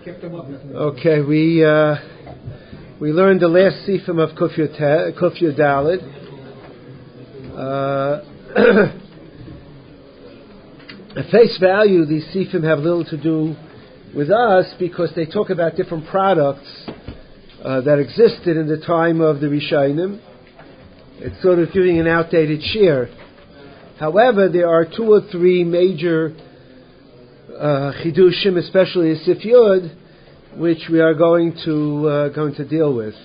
Okay, we learned the last sifim of Kufya Dalid. At face value, these sifim have little to do with us because they talk about different products that existed in the time of the Rishonim. It's sort of giving an outdated share. However, there are two or three major chidushim, especially Sif Yud, which we are going to deal with.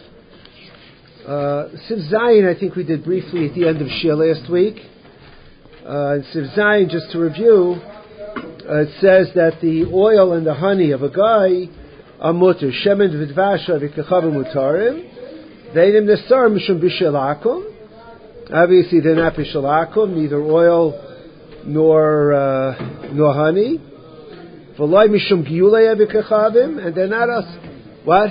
Sif Zayin, I think we did briefly at the end of Shir last week. Sif Zayin, just to review, it says that the oil and the honey of a guy are mutter. Shemen v'dvasha v'kachavim mutarim. Veidim nesar mishum b'shelakum. Obviously, they're not b'shelakum, neither oil nor honey. V'loi mishum giyulei v'kachavim, and they're not us. What?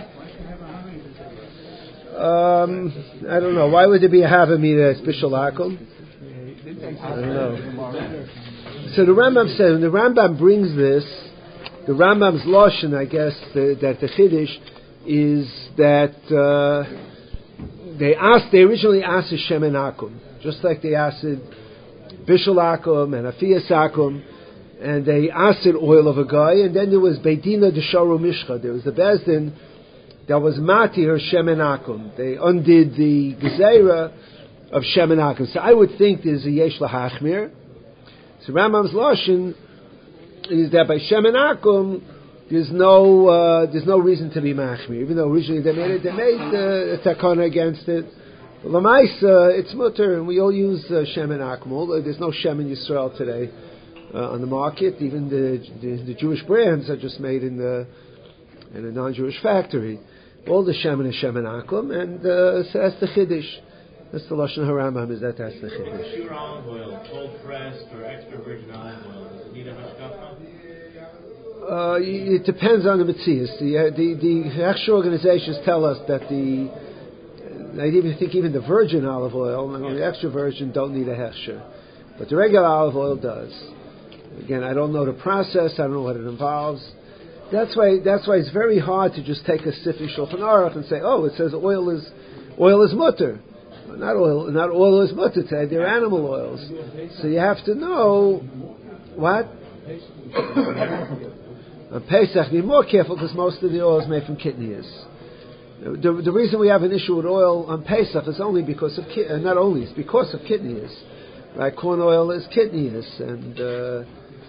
I don't know. Why would there be a havamina as b'shelakum? I don't know. So the Rambam says, when the Rambam brings this, the Rambam's lashon, I guess, that the chiddush is that they originally asked shemen akum, just like they asked bishul akum and afiyas akum, and they asked oil of a guy, and then there was beidina desharu mishcha. There was the bezdin that was matir shemen akum. They undid the gezerah of shemen akum. So I would think there's a yesh lahachmir. So Rambam's lashon is that by shemen akum there's no reason to be machmir, even though originally they made a takana against it. But l'maisa it's mutter, and we all use shemen akum. There's no shemen Yisrael today on the market. Even the Jewish brands are just made in a non-Jewish factory. All the shemen is shemen akum, and so that's the chiddush. That's the lashon haRambam, is that's the chiddush. Pure olive oil, cold pressed or extra virgin olive oil, does it need a hashkafa? It depends on the metzias. The Hechsher organizations tell us that I even think the virgin olive oil, the extra virgin, don't need a Hechsher, but the regular olive oil does. Again, I don't know the process. I don't know what it involves. That's why it's very hard to just take a Sifi Shulchan Aruch and say, oh, it says oil is mutter. Not oil is mutter today. They're animal oils. So you have to know what. On Pesach, be more careful because most of the oil is made from kidneys. The reason we have an issue with oil on Pesach is only because of it's because of kidneys. Right? Corn oil is kidneys, and the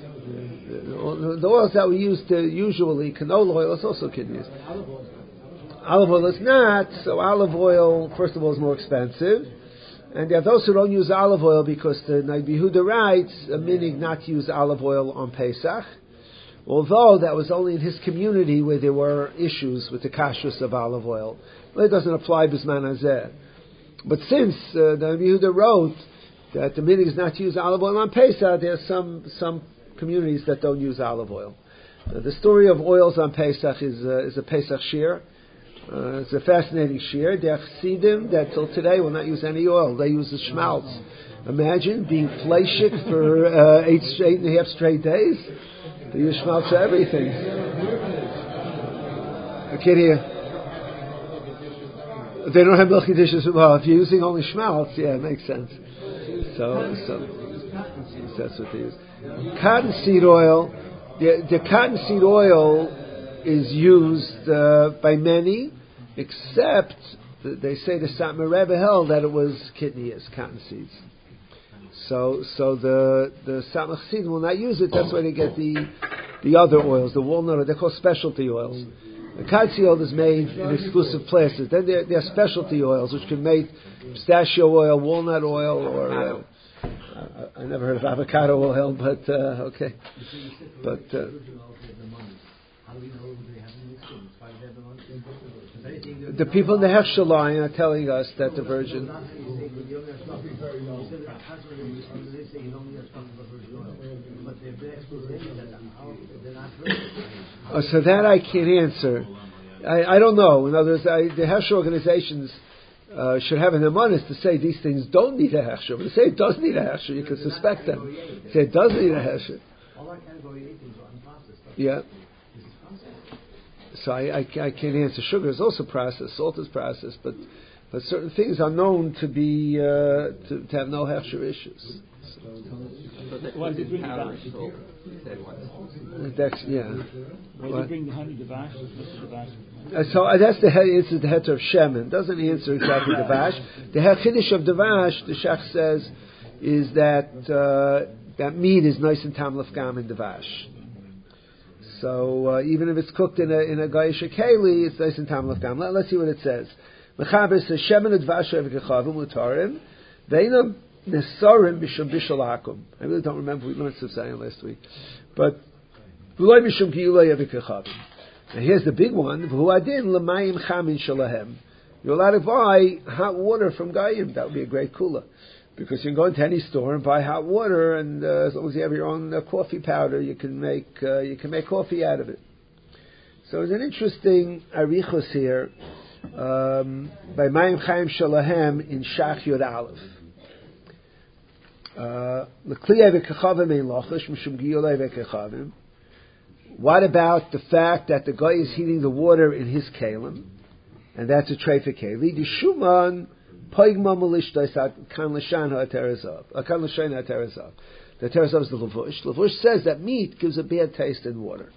oils that we use usually, canola oil is also kidneys. Olive oil is not, so olive oil, first of all, is more expensive. And there are those who don't use olive oil because the Nabi Yehuda writes a minig not to use olive oil on Pesach, although that was only in his community where there were issues with the kashrus of olive oil. Well, it doesn't apply b'zman hazeh. But since the Nabi Yehuda wrote that the minig is not to use olive oil on Pesach, there are some communities that don't use olive oil. The story of oils on Pesach is a Pesach shir. It's a fascinating shir. There are chassidim that till today will not use any oil. They use the schmaltz. Imagine being fleishik for 8.5 straight days. They use schmaltz for everything. Okay, here. They don't have milky dishes. Well, if you're using only schmaltz, yeah, it makes sense. So that's what they use. Cottonseed oil. The cottonseed oil is used by many, except they say the Satmar Rebbe held that it was kidneys, cotton seeds. So the Satmar Chassidim will not use it. That's why they get the other oils, the walnut. They're called specialty oils. The cottonseed oil is made in exclusive places. Then there are specialty oils which can make pistachio oil, walnut oil, or I never heard of avocado oil, but okay. But the people in the Hechsher line are telling us that the virgin. Oh, so that I can't answer. I don't know. In other words, the Hechsher organizations should have an emunah to say these things don't need a Hechsher. But to say it does need a Hechsher, you can suspect them. Say it does need a Hechsher. Yeah. So I can't answer. Sugar is also processed. Salt is processed, but certain things are known to be to have no hechsher issues. Why did they bring That's yeah. Why did they bring the honey, the vash? So that's the answer. The heter of Shemin doesn't answer exactly the vash. The chiddush of the vash, the Shach says, is that that meat is nice and tam lefgam in the vash. So even if it's cooked in a gayish keli, it's nice and tam lefgam. Let's see what it says. Mechaber says Shemin advash evekechavim utarim ve'inam nesarim b'shum bishul akum. I really don't remember. We learned Sivsayin last week, but v'loy b'shum ki'ulay evekechavim. And here's the big one. V'huadin l'mayim chamin shalahem. You're allowed to buy hot water from Gayim. That would be a great kula. Because you can go into any store and buy hot water, and as long as you have your own coffee powder, you can make coffee out of it. So it's an interesting arichos here by Mayim Chaim Shalahem in Shach Yod Aleph. What about the fact that the guy is heating the water in his kalim, and that's a treifa keli? The shuman poigma malishtais kan l'shan ha'terezav. Kan l'shan ha'terezav. The terezav is the levush. Levush says that meat gives a bad taste in water.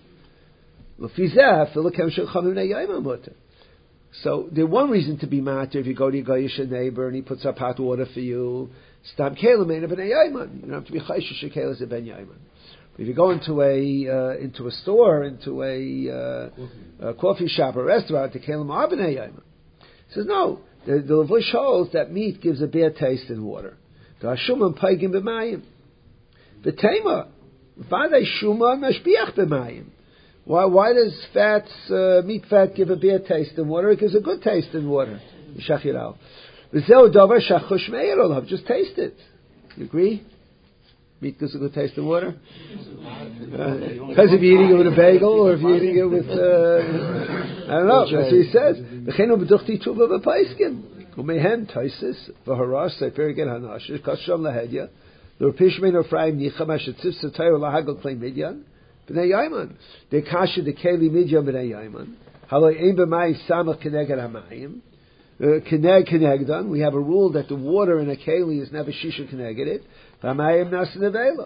So the one reason to be matter if you go to your goyish neighbor and he puts up hot water for you, stam kelim ain't a ben yayman. You don't have to be chayshish kelim as a ben yayman. If you go into a store, into a coffee shop or restaurant, the kelim are ben yayman. He says no. The levush holds that meat gives a bad taste in water. The hashuman paigim b'mayim. The tema v'adei shuman mashbiach b'mayim. Why does meat fat give a bad taste in water? It gives a good taste in water. Shachiral. V'zeu davar shachush meir olav. Just taste it. You agree? Meat gives a good taste in water? Because if you're eating it with a bagel or if you're eating it with, I don't know, that's what he says. V'cheinu b'duchti tuva v'paiskin. U'mehen taisis v'harash sefer gen hanashish kasham lahedya. L'rpish mein Ephraim nicham asher tzif satayr lahagol klei midyan. B'nei yayman. De kasha de keli midyan b'nei yayman. Haloi ein b'mayim samach keneged hamayim. Kenegdan. We have a rule that the water in a keli is never shisha keneged it. V'amayim nasin avela.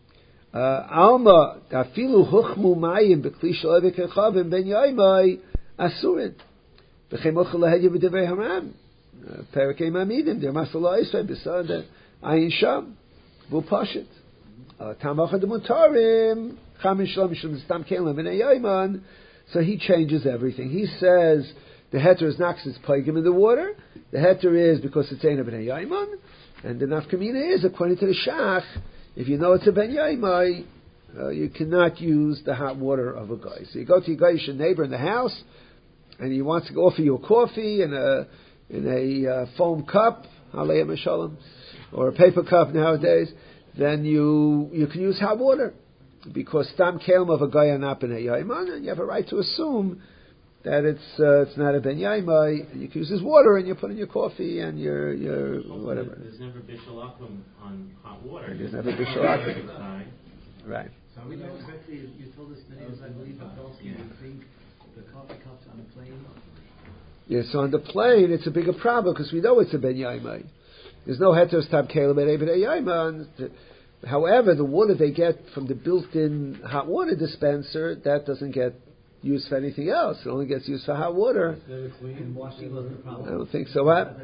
Alma afilu huchmu mayim b'kli shel evekechavim ben yaymai asurin. V'chem ochel lahedya b'devei haram. Perakei mamidim der masala Yisrael b'sad ayin sham v'upashit. Tamachad mutarim chamin shalom mishum stam kelim ben yayman. So he changes everything. He says the heter is not because it's paigim in the water. The heter is because it's ein ben yayman. And the nafkamina is, according to the Shach, if you know it's a ben yaimai, you cannot use the hot water of a guy. So you go to your guy's neighbor in the house, and he wants to offer you a coffee in a foam cup, alayim mashalom, or a paper cup nowadays. Then you can use hot water because stam kelim of a guy are not ben yaiman, and you have a right to assume that it's not a ben yaimai, and you can use his water and you put in your coffee and your whatever. There's never bishul akum on hot water. There's never bishul akum. Right. So we know exactly, you told us many years, I believe, that Belsky would bring the coffee cups on a plane. Yes, so on the plane it's a bigger problem because we know it's a ben yaimai. There's no heter stam kelim ben yaimai. However, the water they get from the built-in hot water dispenser, that doesn't get used for anything else. It only gets used for hot water. I don't think so. What?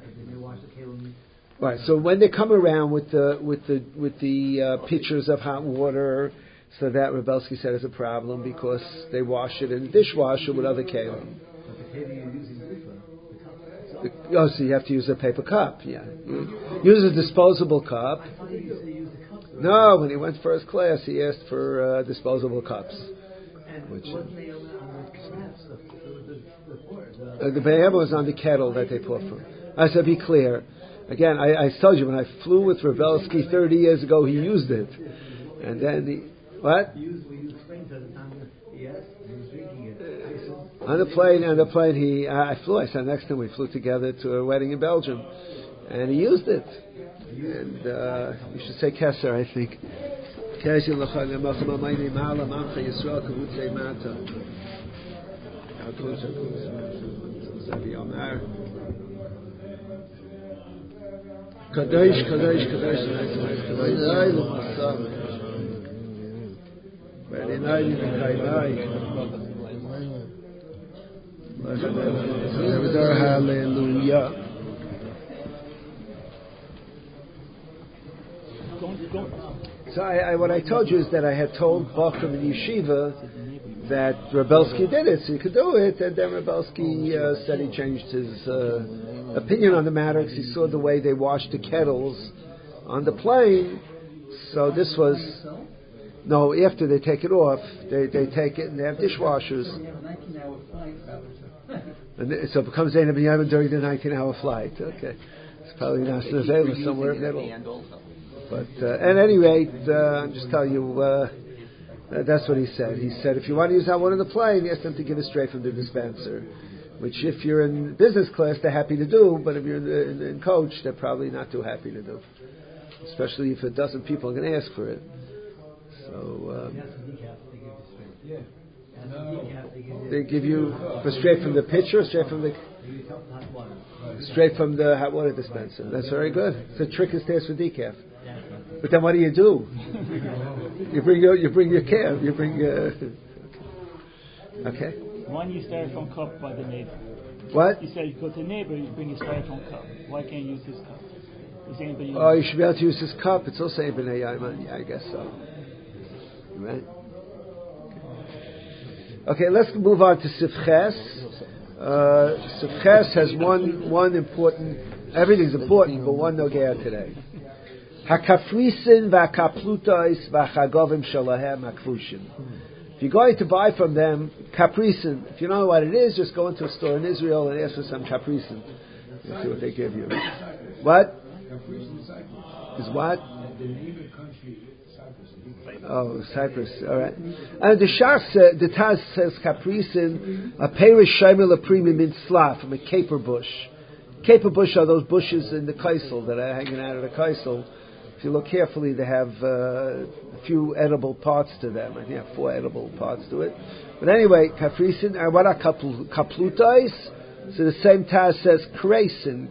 Right. So when they come around with the pitchers of hot water, so that Rebelsky said is a problem because they wash it in the dishwasher with other kelim. Oh, so you have to use a paper cup. Yeah. Use a disposable cup. No, when he went first class, he asked for disposable cups. Which, the Be'er was on the kettle that they put from. I said, be clear. Again, I told you, when I flew with Rebelsky 30 years ago, he used it. And then, what? On the plane, I flew. I sat next to him. We flew together to a wedding in Belgium. And he used it. And you should say Kesser, I think. Kesser l'chag, Kadosh, Kadosh, Kadosh, hallelujah. So what I told you is that I had told Bachram in Yeshiva that Rebelsky did it, so he could do it, and then Rebelsky said he changed his opinion on the matter because he saw the way they washed the kettles on the plane. So this was, no, after they take it off, they take it and they have dishwashers. And so it becomes Zainab and Yaman during the 19-hour flight. Okay. It's probably not somewhere in the middle. But at any rate, I'm just telling you, that's what he said. He said, if you want to use that one on the plane, he asked them to give it straight from the dispenser. Which if you're in business class, they're happy to do, but if you're in coach, they're probably not too happy to do. Especially if a dozen people are going to ask for it. So, they give you straight from the pitcher, straight from the hot water dispenser. That's very good. It's a trick is to ask for decaf. But then what do? You bring your can. You bring okay. One you styrofoam cup by the neighbor. What? You said you go to the neighbor, you bring a styrofoam cup. Why can't you use his cup? Oh, you should be able to use his cup. It's also a b'nei Yaiman. Yeah, I guess so. Right. Okay, let's move on to Sifches. Sifches has one important. Everything's important, but one nogea today. Hakafrisin v'akaplutais v'chagovim shalahem hakfushin. If you're going to buy from them capricin, if you don't know what it is, just go into a store in Israel and ask for some capricin. You'll see what they give you. What? Is what? Oh, Cyprus. All right. And the Taz says capricin, a perish shaimel premium in slav from a caper bush. Caper bush are those bushes in the kaisel that are hanging out of the kaisel. If you look carefully, they have a few edible parts to them. I think they have 4 edible parts to it. But anyway, kafrisin, and what are kaplutais? So the same Taz says kresin.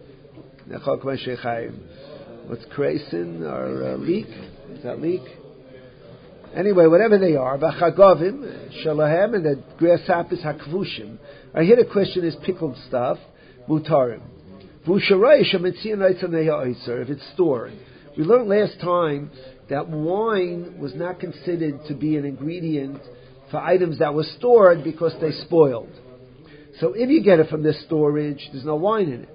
What's kresin? Or leek? Is that leek? Anyway, whatever they are, b'chagovim, shalahem, and the grasshoppers hakvushim. Here the question is pickled stuff, mutarim. If it's stored. We learned last time that wine was not considered to be an ingredient for items that were stored because they spoiled. So if you get it from this storage, there's no wine in it.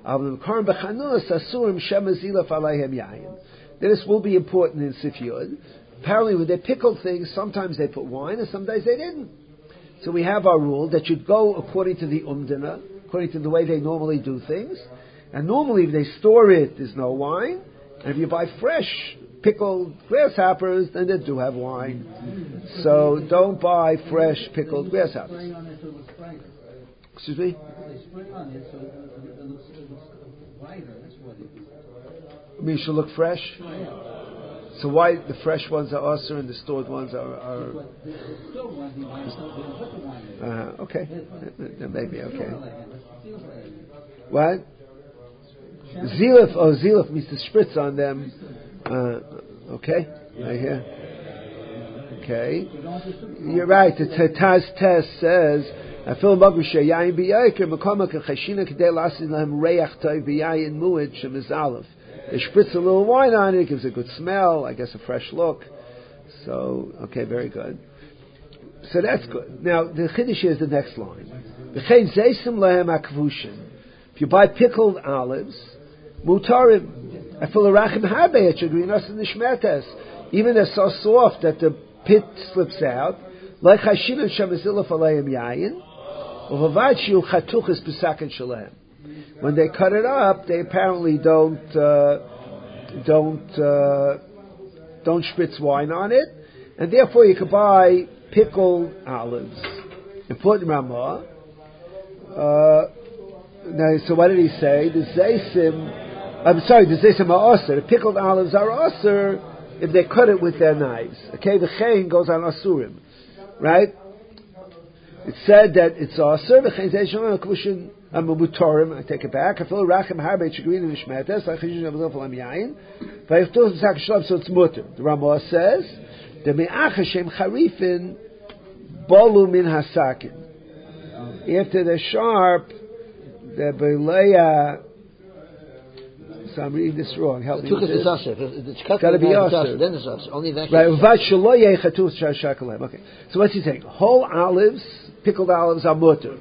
This will be important in Sifyud. Apparently when they pickled things, sometimes they put wine and sometimes they didn't. So we have our rule that should go according to the umdana, according to the way they normally do things. And normally if they store it, there's no wine. And if you buy fresh pickled grasshoppers, then they do have wine. So don't buy fresh pickled grasshoppers. Excuse me? I mean, it should look fresh? So why the fresh ones are usher and the stored ones are okay. Then maybe okay. What? Zilif means to spritz on them. Okay, right here. Okay, you're right. The Taz says, "I feel magusha yayin biyaker makama kachashina kedei lasin lahem reach toy biyayin muad shemizalef." They spritz a little wine on it, it gives a good smell, I guess a fresh look. So, okay, very good. So that's good. Now, the Chiddush is the next line. V'chein zeisim lahem akvushin. If you buy pickled olives, mutarim. I feel a rachim habe chagrinos in the shmertes. Even they're so soft that the pit slips out. Like hashinan shamazilaf alayim yayin. Uvavad shiu chatuchas pesakin shalem. When they cut it up, they apparently don't spritz wine on it, and therefore you could buy pickled olives. Important Ramah. Now, so what did he say? The zeisim are aser. The pickled olives are aser if they cut it with their knives. Okay, the chain goes on asurim, right? It said that it's aser. I take it back. So it's mutter. The Ramah says the me'ach Hashem charifin bolu min hasakin. After the sharp, the beleya. So I'm reading this wrong. Help me. It's got to be aser. Then it's aser. Only then. Right. Okay. So what's he saying? Whole olives, pickled olives are mutter.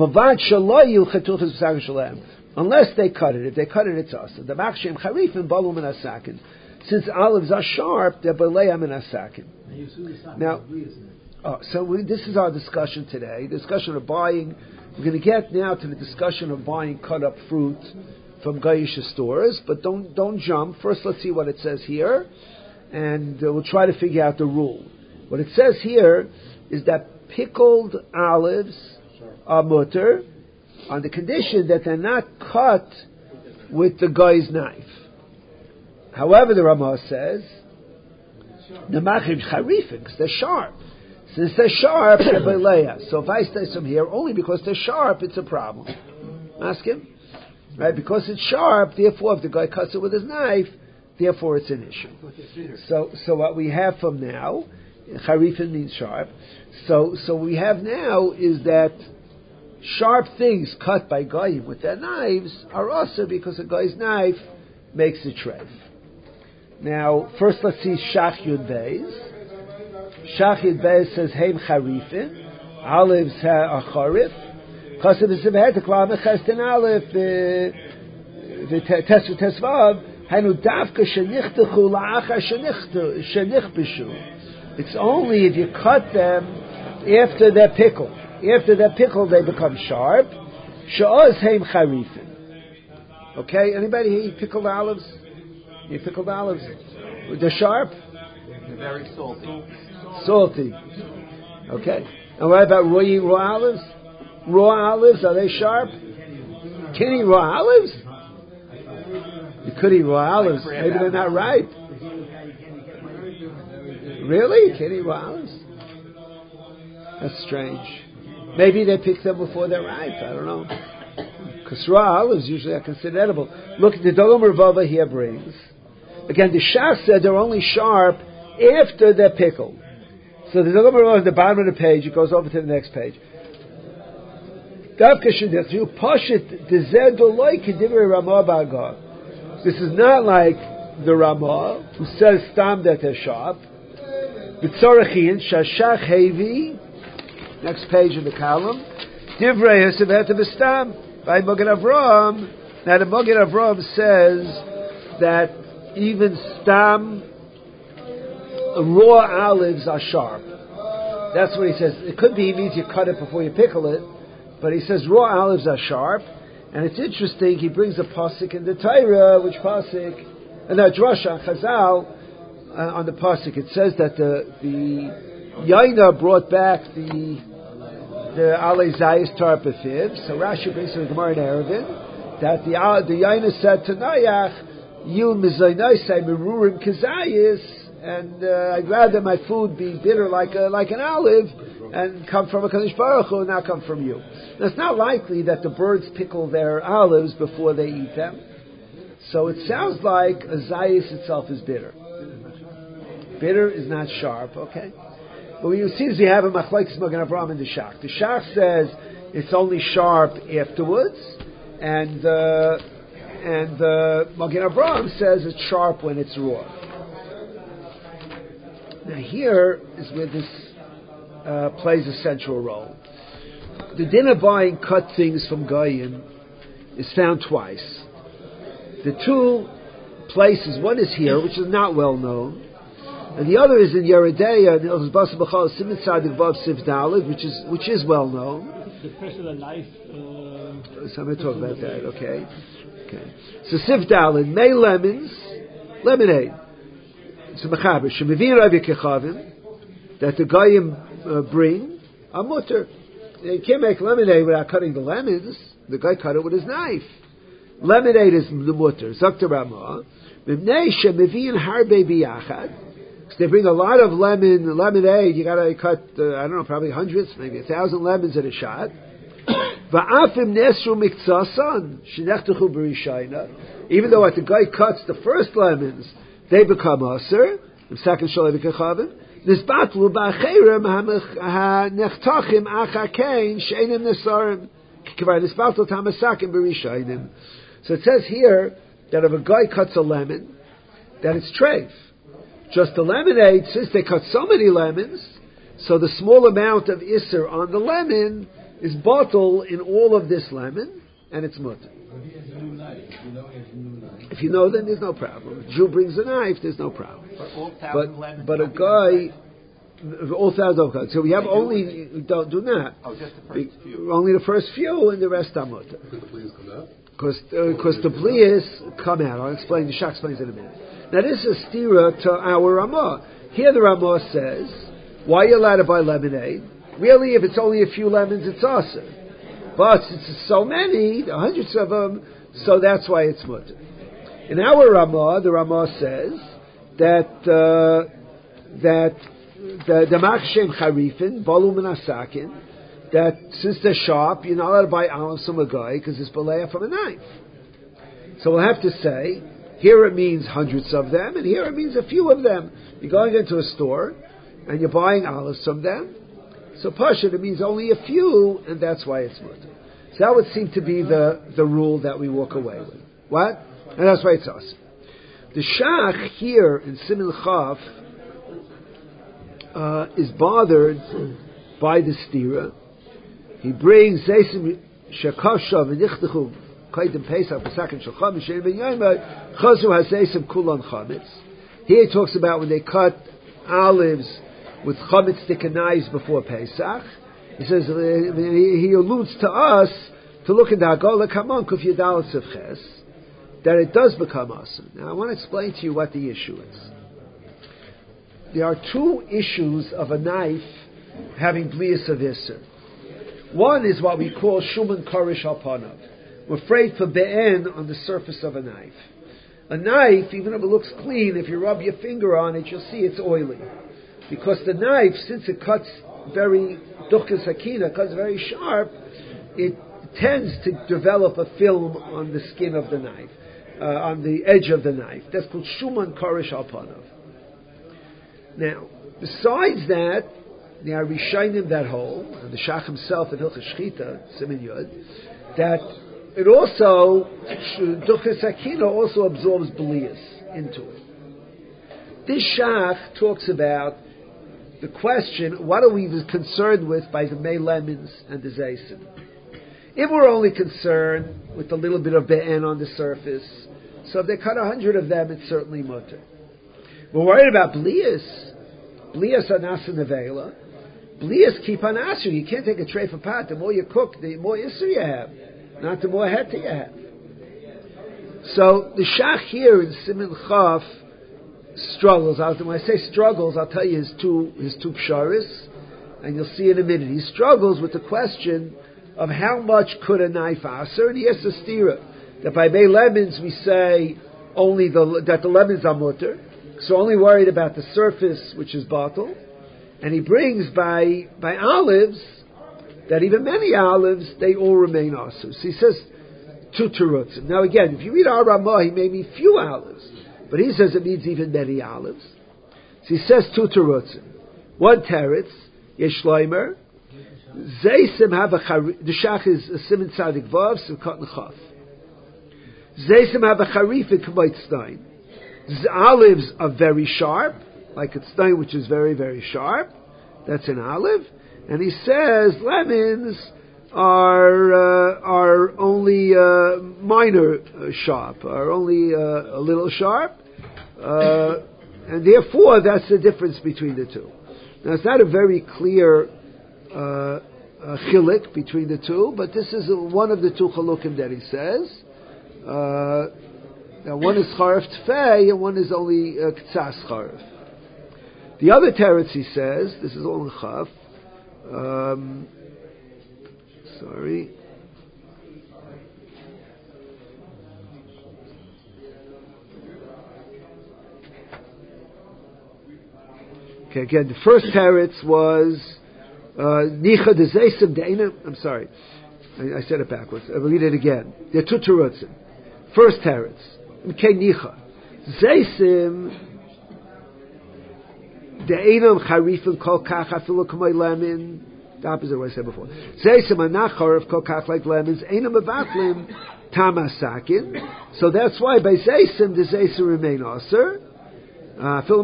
Unless they cut it. If they cut it, it's aser. The machshem charifin balu min hasakin. Since olives are sharp, they're beleya min hasakin. Now, this is our discussion today. Discussion of buying. We're going to get now to the discussion of buying cut up fruit from Gaisha stores, but don't jump. First, let's see what it says here, and we'll try to figure out the rule. What it says here is that pickled olives are mutter on the condition that they're not cut with the guy's knife. However, the Ramah says the machim charifin, because they're sharp. Since they're sharp, they're beleya. So if I stay from here, only because they're sharp, it's a problem. Ask him. Right, because it's sharp, therefore, if the guy cuts it with his knife, therefore it's an issue. So what we have from now, charifin means sharp. So we have now is that sharp things cut by goyim with their knives are also because a guy's knife makes a treif. Now, first let's see Shach Yud Beis. Shach Yud Beis says heim charifin, olives are charif. Because if it's a behead, the klal mechestin aleph, the tesvav, hainu davka shenichtachu la'achar shenichbishu. It's only if you cut them after they're pickled. After they're pickled, they become sharp. She'oz heim charifin. Okay, anybody here eat pickled olives? You eat pickled olives? They're sharp? They're very salty. Salty. Okay. And what about raw olives? Raw olives, are they sharp? Can you eat raw olives? You could eat raw olives. Maybe they're not ripe. Really? You can't eat raw olives? That's strange. Maybe they pick them before they're ripe. I don't know. Because raw olives usually are considered edible. Look, the Dolom Ravava here brings. Again, the Shach said they're only sharp after they're pickled. So the Dolom Ravava at the bottom of the page, it goes over to the next page. This is not like the Ramah, who says stam that they're sharp. Next page in the column. By Magen Avraham. Now the Magen Avraham says that even stam raw olives are sharp. That's what he says. It could be he means you cut it before you pickle it. But he says raw olives are sharp, and it's interesting. He brings a pasuk in the Torah, which pasuk, and a drasha Chazal on the pasuk. It says that the Yaina brought back the Alei Zayis Tarpafiv. So Rashi brings from the Gemara in Eruvin that the Yaina said to Nayach, "You mizaynasei merurim kazayis," and I'd rather my food be bitter like an olive and come from a Kadosh Baruch Hu and not come from you. Now, it's not likely that the birds pickle their olives before they eat them. So it sounds like a zayis itself is bitter. Bitter is not sharp, okay? But what you see is you have a machlokes Magen Avraham and the Shach. The Shach says it's only sharp afterwards, and Magen Avraham says it's sharp when it's raw. Now here is where this plays a central role. The din of buying cut things from Goyim is found twice. The two places, one is here, which is not well known, and the other is in Yeridea, which is well known. The press of the knife. So I'm going to talk about that. Okay. So Sif Dalin, May lemons, lemonade. So Mechaber, Shemivir Ravi Kechavim, that the Goyim bring a mutter. You can't make lemonade without cutting the lemons. The guy cut it with his knife. Lemonade is the mutter. Zakta Ramah. Mimnei shemivin harbe biyachad. Because they bring a lot of lemonade. You got to cut, I don't know, probably hundreds, maybe 1,000 lemons in a shot. Va'afim nesru miktsasan shenechtechu b'rishayna. Even though at the guy cuts the first lemons, they become aser. The second shalei v'kechavim. Nisbatlu ba'acherem ha'nechtachim achakein she'enim nesarim. K'var nisbatlu tamasakim b'rishaynim. So it says here that if a guy cuts a lemon, that it's treif. Just the lemonade, since they cut so many lemons, so the small amount of iser on the lemon is bottled in all of this lemon, and it's mutter. If you know, then there's no problem. If Jew brings a knife, there's no problem. But a guy, all 1,000. So we have only, don't do that. Oh, just the first few. Only the first few, and the rest are mutter. Because the blias come out. I'll explain. The Shach explains in a minute. Now this is stira to our Ramah. Here the Ramah says, why are you allowed to buy lemonade? Really, if it's only a few lemons, it's awesome. But since it's so many, hundreds of them, so that's why it's mutter. In our Ramah, the Ramah says that the machshem charifin, balum and asakin, that since they're sharp, you're not allowed to buy olives from a guy because it's baleya from a knife. So we'll have to say, here it means hundreds of them, and here it means a few of them. You're going into a store, and you're buying olives from them. So Pashut, it means only a few, and that's why it's mutter. So that would seem to be the rule that we walk away with. What? And that's why it's us. The Shach here in Siman Chaf is bothered by the stira. He brings Zeisim Shekashav and Nichtachu Kaidim Pesach Pesachim Shacham Shein Ben Yomer Chazu HaZeisim Kulon Chametz. Here he talks about when they cut olives with chametz stick knives before Pesach. He says he alludes to us to look at the Haggalah Kamon Kuf Yudal Sefches that it does become awesome. Now I want to explain to you what the issue is. There are two issues of a knife having blias of Isser. One is what we call Shuman Korish Alpanav. We're afraid for be'en on the surface of a knife. A knife, even if it looks clean, if you rub your finger on it, you'll see it's oily. Because the knife, since it cuts very duchas hakina, cuts very sharp, it tends to develop a film on the skin of the knife, on the edge of the knife. That's called Shuman Korish Alpanav. Now, besides that, there are Rishayim that hold, and the Shach himself in Hilchos Shchita, Siman Yud, that it also, Duchas Hakina also absorbs Belias into it. This Shach talks about the question, what are we concerned with by the May lemons and the Zaysim? If we're only concerned with a little bit of Be'en on the surface, so if they cut 100 of them, it's certainly mutter. We're worried about Belias. Belias are Nasa Nevela. Belias keep on Asher. You can't take a tray for pot. The more you cook, the more Isser you have. Not the more heta you have. So the Shach here in Siman Chaf struggles. When I say struggles, I'll tell you his two psharis, and you'll see in a minute. He struggles with the question of how much could a knife aser, and he has a stira. That by Bay lemons we say only that the lemons are mutter, so only worried about the surface, which is bottled. And he brings by olives, that even many olives, they all remain aser. So he says, two terutzim. Now again, if you read our Ramah, he may mean few olives, but he says it means even many olives. So he says two terutzim. One teretz, yesh loimer, zeisim have a the Shach is a Siman Tzadik Vav, Simchat Nechaf. Zeisim have a charifik k'moitstein. Olives are very sharp, like a stein which is very, very sharp. That's an olive. And he says lemons are only minor sharp, are only a little sharp. And therefore, that's the difference between the two. Now, it's not a very clear chilik between the two, but this is one of the two chalukim that he says. Now, one is charef tfei, and one is only ktsas charef. The other teretz he says, this is all in chaf. Sorry. Okay, again, the first teretz was nicha de zeisim de'ena. I'm sorry, I said it backwards. I will read it again. There are two terutzim. First teretz, okay, nicha zeisim de'enam charifim kol kach afilu k'may lemon. The opposite of what I said before. Zeisim anachar of kol kach like lemons enam mevatlim tamasakin. So that's why by zeisim the zeisim remain aser. So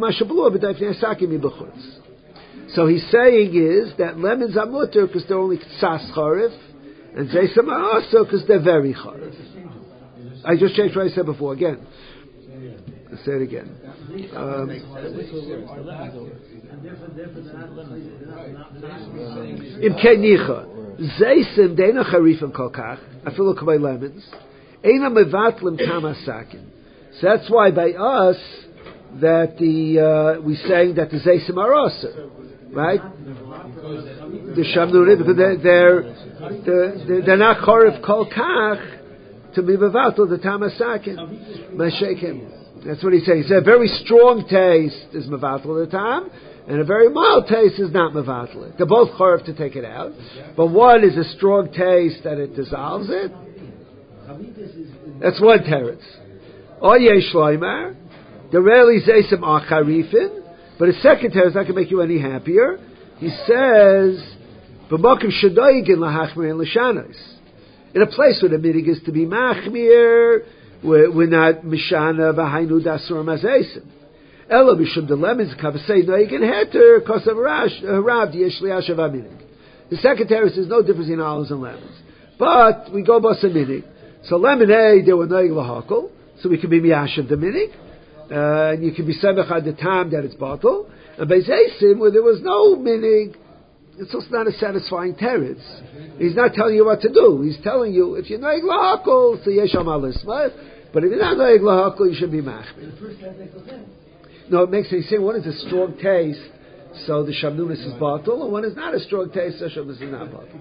he's saying is that lemons are mutter because they're only ksas charif, and zeisim are also because they're very charif. I just changed what I said before again. Let's say it again. Imkei nicha zeisim deina charifim kol kach afilu k'may lemons eina mevatlim tamasakin. So that's why by us that we saying that the zeisim are aser, right? The shamnurim, because they're not chorif kol kach to be mevatel the tamasakin mashekim. That's what he's saying. He said a very strong taste is mevatel the tam, and a very mild taste is not mevatel. They're both chorif to take it out, but one is a strong taste that it dissolves it. That's one teretz. Or yesh loymar. The rarely zeisim are charifin, but a second teretz not going to make you any happier. He says, "B'makim shadoygin lahachmir and l'shanos." In a place where the minig is to be machmir, we're not mishana v'hainu dasur mazeisim. Elo b'shum the lemons kavasei noigin heter kosav rav yesh liashav aminig. The second teretz says no difference in olives and lemons, but we go basa minig. So lemonade they were noig lahakol, so we can be miyashav the minig. And you can be semech at the time that it's bottle. And by zeisim, where there was no minig, it's also not a satisfying teretz. He's not telling you what to do. He's telling you, if you're noig lahakol, so yesham alisma. But if you're not noig lahakol, you should be machmir. No, it makes sense. One is a strong taste, so the shamnunis is bottle, and one is not a strong taste, so shamnunis is not bottle.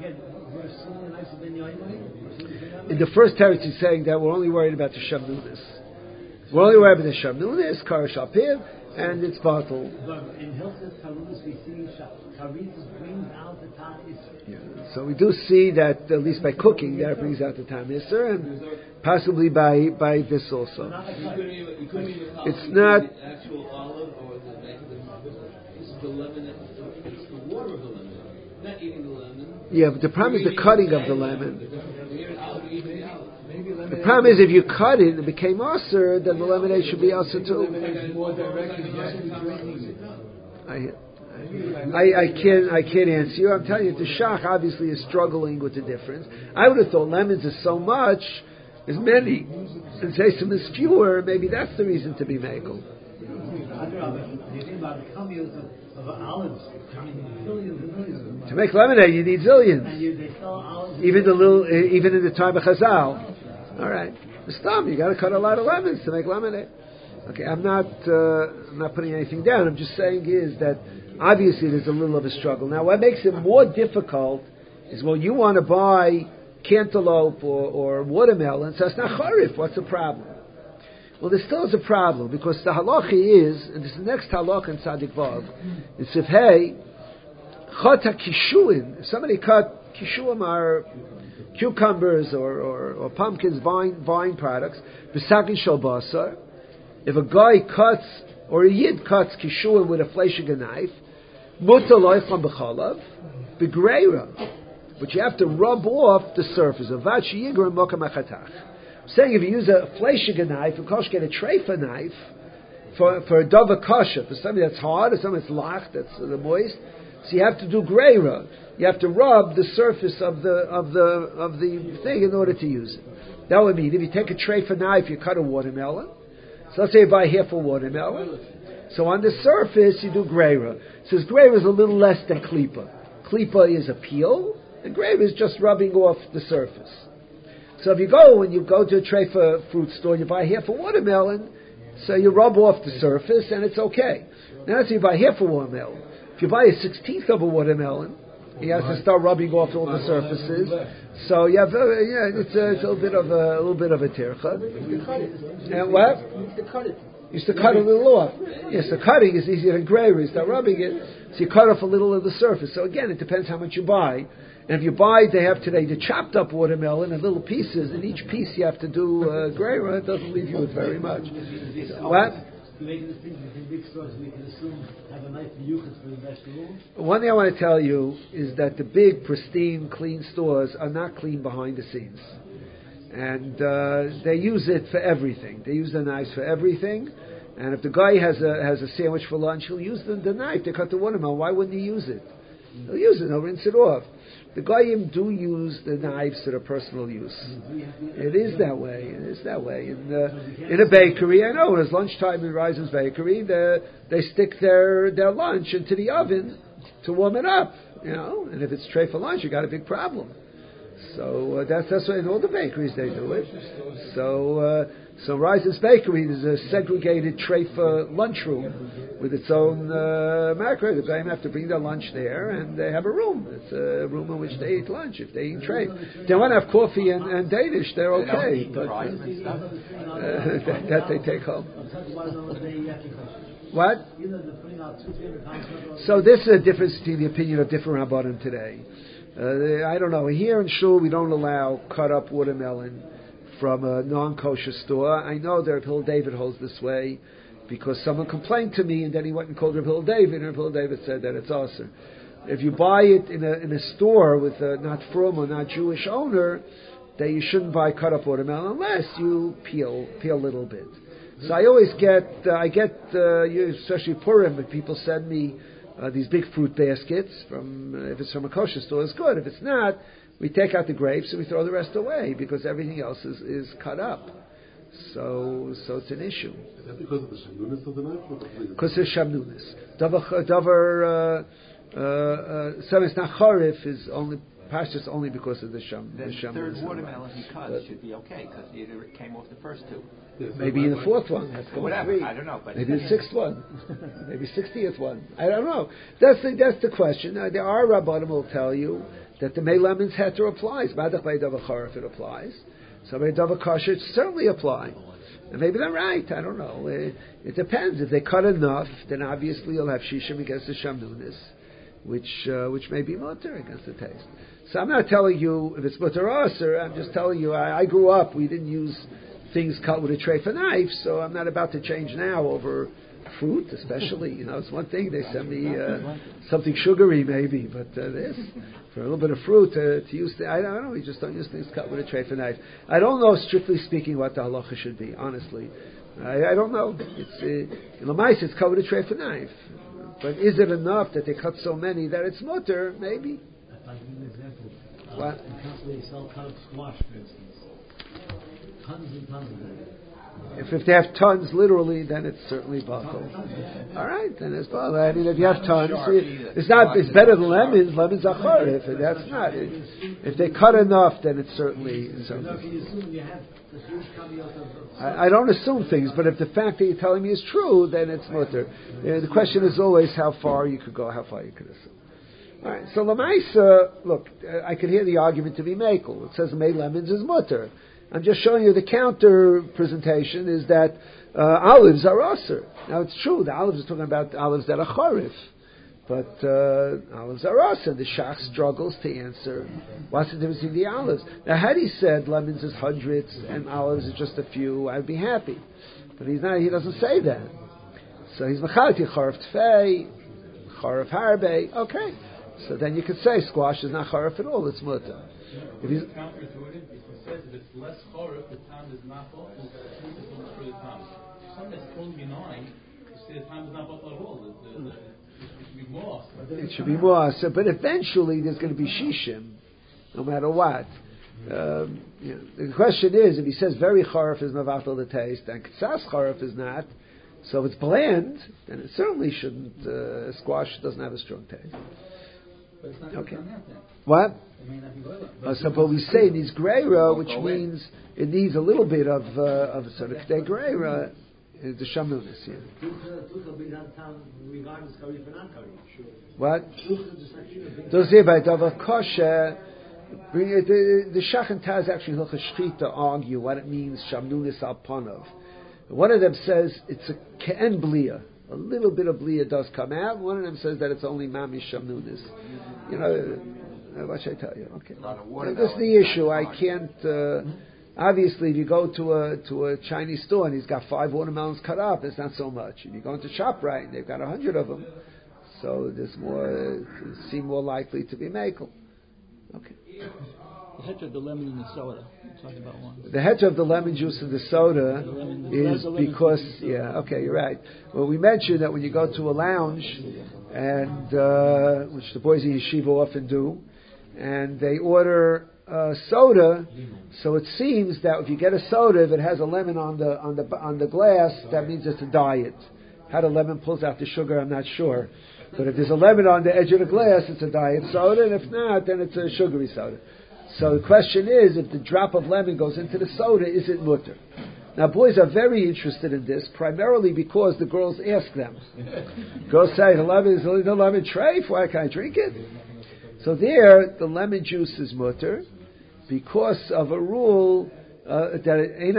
In the first teretz, he's saying that we're only worried about the shamnunis. We're only aware of the shamnunis, karash apir, and it's bottle. But in Hilchos Talumis we see Charitz brings out the Tam Yisr. So we do see that at least by cooking that brings out the Tam Yisr, and possibly by this also. It's not. The actual olive or the this is the lemon. It's the water of the lemon. Not eating the lemon. Yeah, but the problem is the cutting of the lemon. The problem is if you cut it and it became aser, then the lemonade should be aser too. I can't answer you. I'm telling you, the shach obviously is struggling with the difference. I would have thought lemons is so much, as many, and zeisim is fewer. Maybe that's the reason to be makel. To make lemonade, you need zillions. Even in the time of Chazal. All right, stop. You got to cut a lot of lemons to make lemonade. Okay, I'm not putting anything down. I'm just saying is that obviously there's a little of a struggle. Now, what makes it more difficult is you want to buy cantaloupe or watermelon, so it's not charif. What's the problem? Well, there still is a problem because the halacha is, and this is the next halacha in Tzadik Vav. It's if chata kishuim. If somebody cut kishuim are cucumbers or pumpkins, vine products. B'sakin shel basar. If a guy cuts or a yid cuts kishuim with a fleshig knife, mutar loicham b'chalav b'greira. But you have to rub off the surface of vat sheyigra mokam achatach. I'm saying if you use a fleshig knife, of course, get a treifa knife for a dava kasha, for something that's hard or something that's lach, that's moist. So you have to do greira. You have to rub the surface of the thing in order to use it. That would mean if you take a treifa knife, you cut a watermelon. So let's say you buy half a watermelon. So on the surface you do greira. So greira is a little less than klipa. Klipa is a peel, and greira is just rubbing off the surface. So if you go to a treifa fruit store, you buy half a watermelon, so you rub off the surface and it's okay. Now let's say you buy half a watermelon. If you buy a 16th of a watermelon, you have to start rubbing off all the surfaces. So you have, it's a little bit of a tircha. And what? You need to cut it. Used to cut a little off. Yes, the cutting is easier than gravy. You start rubbing it, so you cut off a little of the surface. So again, it depends how much you buy. And if you buy, they have today the chopped up watermelon in little pieces, and each piece you have to do gravy. It doesn't leave you with very much. What? Making the things in big stores, we can assume have a nice yuchas for the vegetables. One thing I want to tell you is that the big, pristine, clean stores are not clean behind the scenes. And they use it for everything. They use the knives for everything. And if the guy has a sandwich for lunch, he'll use the knife to cut the watermelon. Why wouldn't he use it? He'll use it. He'll rinse it off. The Goyim do use the knives for their personal use. It is that way. It is that way. In a bakery, I know, it's lunchtime in Risen's bakery, they stick their lunch into the oven to warm it up, and if it's tray for lunch, you got a big problem. So that's what in all the bakeries they do it. So Risen's bakery, there's a segregated tray for lunchroom with its own macro. The guys have to bring their lunch there, and they have a room. It's a room in which they eat lunch if they eat tray. They want to have coffee and Danish, they're okay, but that they take home. What? So this is a difference between the opinion of different Rabbanim today. I don't know. Here in Shul, we don't allow cut up watermelon from a non-kosher store. I know that Reb Hillel David holds this way because someone complained to me, and then he went and called Reb Hillel David, and Reb Hillel David said that it's awesome. If you buy it in a store with a not from or not Jewish owner, then you shouldn't buy cut up watermelon unless you peel a little bit. So I always especially Purim, when people send me these big fruit baskets if it's from a kosher store, it's good. If it's not, we take out the grapes and we throw the rest away because everything else is cut up. So it's an issue. Is that because of the shamnunis of the knife? Because there's shamnunis. So it's not charif is only pashtus only because of the shamnunis. The third watermelon he cut should be okay because it came off the first two. Maybe the fourth one. Whatever, I don't know. But maybe the sixth one. Maybe 60th one. I don't know. That's the question. There are Rabbanim who will tell you that the May Lemon's heter applies. Madach by Dava Charif it applies. So by Dava Kosher it certainly applies. And maybe they're right. I don't know. It depends. If they cut enough, then obviously you'll have shishim against the shamnunis, which may be mutter against the taste. So I'm not telling you if it's mutter or aser. I'm just telling you I grew up. We didn't use things cut with a tray for knife, so I'm not about to change now over fruit, especially. It's one thing they send me something sugary maybe, but this for a little bit of fruit to use. I don't know. We just don't use things cut with a tray for knife. I don't know, strictly speaking, what the halacha should be. Honestly, I don't know. It's in Lamais it's cut with a tray for knife, but is it enough that they cut so many that it's mutter? Maybe. I'll give you an example. What? They sell cut squash, for instance. Tons and tons of it. If they have tons, literally, then it's certainly batal. All right, then it's batal. I mean, if you have tons, it's better than lemons. Lemons are charif. That's not. If they cut enough, then it's certainly. I don't assume things, but if the fact that you're telling me is true, then it's mutter. The question is always how far you could go, how far you could assume. All right, so Lamaisa, look, I could hear the argument to be makel. It says made lemons is mutter. I'm just showing you the counter presentation is that olives are aser. Now it's true, the olives are talking about olives that are charif, but olives are aser. The Shach struggles to answer what's the difference between the olives. Now had he said lemons is hundreds and olives is just a few, I'd be happy. But he's not. He doesn't say that. So he's mechalati charif tfei, charif harbe. Okay, so then you could say squash is not charif at all. It's mutter. If he's counter to it, if he says if it's less chorif, the time is not bottled, the fruit is not for the time. Something that's totally benign, you say the time is not bottled at all. It should be more. It should be more. So, but eventually there's going to be shishim, no matter what. The question is, if he says very chorif is mavatal the taste, and ktsas chorif is not, so if it's bland, then it certainly shouldn't. Squash doesn't have a strong taste. Okay. What? But we say it needs greira, which means it needs a little bit of sort of greira, the shamnunis. Yeah. What? Those here by Davar Kosher, the Shach and Taz actually look a shchita argue what it means shamnunis al panav. One of them says it's a ke'en blia. A little bit of blia does come out. One of them says that it's only mami shamnunis. What should I tell you? Okay. This is the issue. I can't. Obviously, if you go to a Chinese store and he's got 5 watermelons cut up, it's not so much. If you go into ShopRite and they've got 100 of them, so there's more. Seem more likely to be makel. Okay. The head of the lemon in the soda. I'm talking about one. The head of the lemon juice in the soda is because, you're right. Well, we mentioned that when you go to a lounge, and which the boys in yeshiva often do, and they order soda, so it seems that if you get a soda, if it has a lemon on the glass, that means it's a diet. How the lemon pulls out the sugar, I'm not sure. But if there's a lemon on the edge of the glass, it's a diet soda, and if not, then it's a sugary soda. So the question is, if the drop of lemon goes into the soda, is it mutter? Now, boys are very interested in this, primarily because the girls ask them. Girls say, the lemon treif, why can't I drink it? So there, the lemon juice is mutter, because of a rule that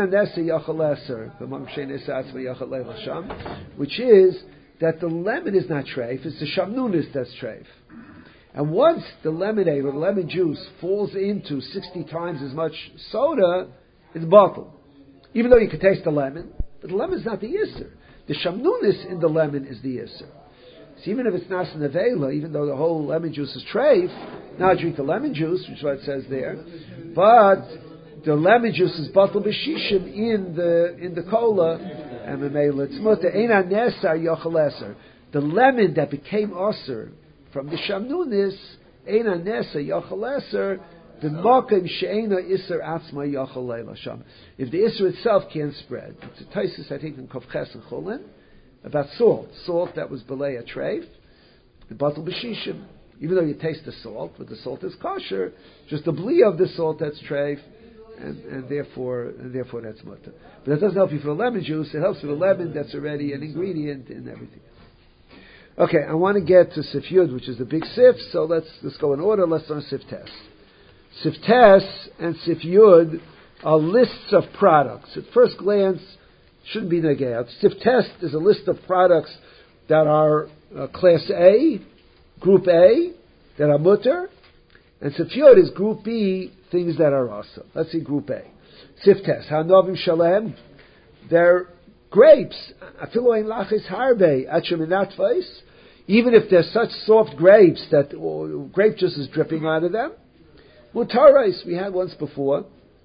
which is that the lemon is not treif, it's the shamnunis that's treif. And once the lemonade or the lemon juice falls into 60 times as much soda, it's bottled. Even though you can taste the lemon, but the lemon is not the yisr. The shamnunis in the lemon is the yisr. So even if it's nas nevela, even though the whole lemon juice is treif, now drink the lemon juice, which is what it says there. But the lemon juice is bottled b'shishim in the cola, and it's mutter. Eina nesar yochel eser. The lemon that became osir from the shamnunis, eina nesa yochel eser, the mokim she'ena iser atzma yochel leila sham. If the iser itself can't spread, it's a taisus I think in Kovches and Cholin about salt that was belay a treif, the bottle b'shishim. Even though you taste the salt, but the salt is kosher, just the bli of the salt that's treif, and therefore that's mutter. But that doesn't help you for the lemon juice. It helps for the lemon that's already an ingredient in everything. Okay, I want to get to Sif Yud, which is the big Sif, so let's go in order. Let's learn Sif Tes. Sif Tes and Sif Yud are lists of products. At first glance, shouldn't be negayat. Sif Tes is a list of products that are Class A, Group A, that are mutter, and Sif Yud is Group B, things that are awesome. Let's see Group A. Sif Tes, HaNovim Shalem, they're grapes. Afilu ein lachis harbe, atcheminat face. Even if they're such soft grapes that grape juice is dripping out of them. Mutarais, we had once before,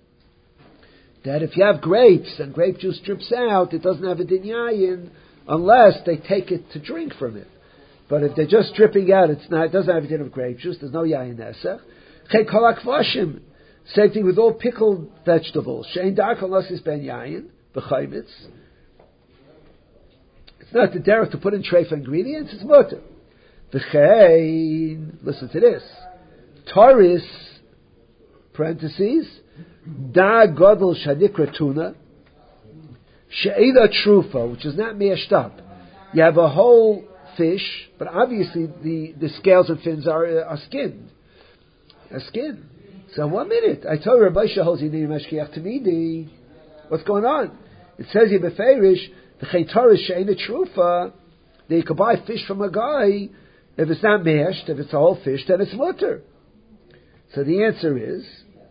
that if you have grapes and grape juice drips out, it doesn't have a din yayin unless they take it to drink from it. But if they're just dripping out, it doesn't have a din of grape juice, there's no yayin nesach. Chei kolak vashim, same thing with all pickled vegetables. Shein dark unless it's ben yayin, b'chaymitz. It's not the derech to put in treif ingredients, it's mutter. V'chein, listen to this. Taurus, parentheses, da godel shadikra tuna, she'eda trufa, which is not meshed up. You have a whole fish, but obviously the scales and fins are skinned. Skin. So 1 minute, I told Rabbi Shahos Yidin Meshkiach Tamidi, what's going on? It says here beferish the chaytaris she'ena trufa that you could buy fish from a guy if it's not mashed, if it's a whole fish, then it's mutter. So the answer is,